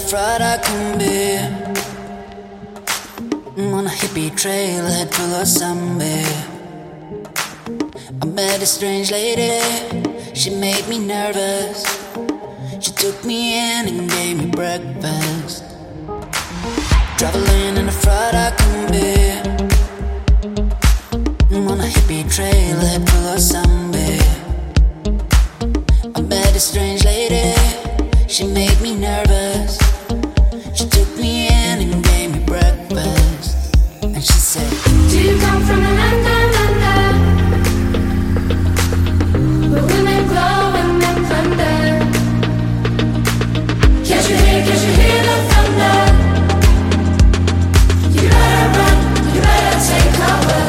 Friday I can be on a hippie trailhead full of zombie. I met a strange lady, she made me nervous. She took me in and gave me breakfast. Traveling in a Friday I can be on a hippie trailhead full of zombie. I met a strange lady, she made me nervous. She took me in and gave me breakfast. And she said, do you come from the land down under, where women glow and men thunder? Can't you hear the thunder? You better run, you better take cover.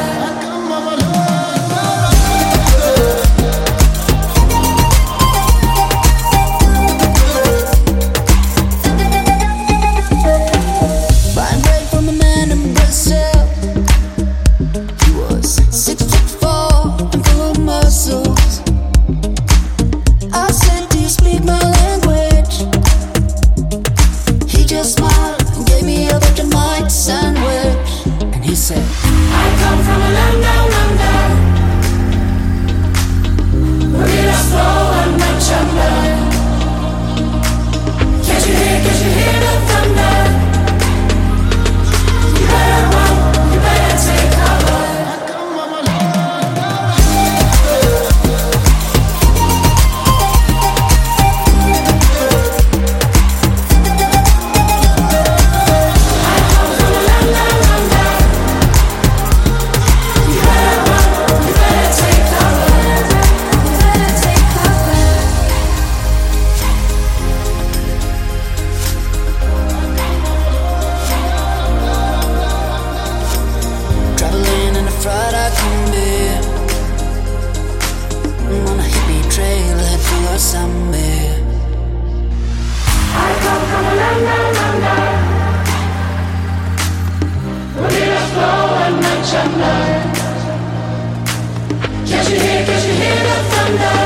Can't you hear the thunder?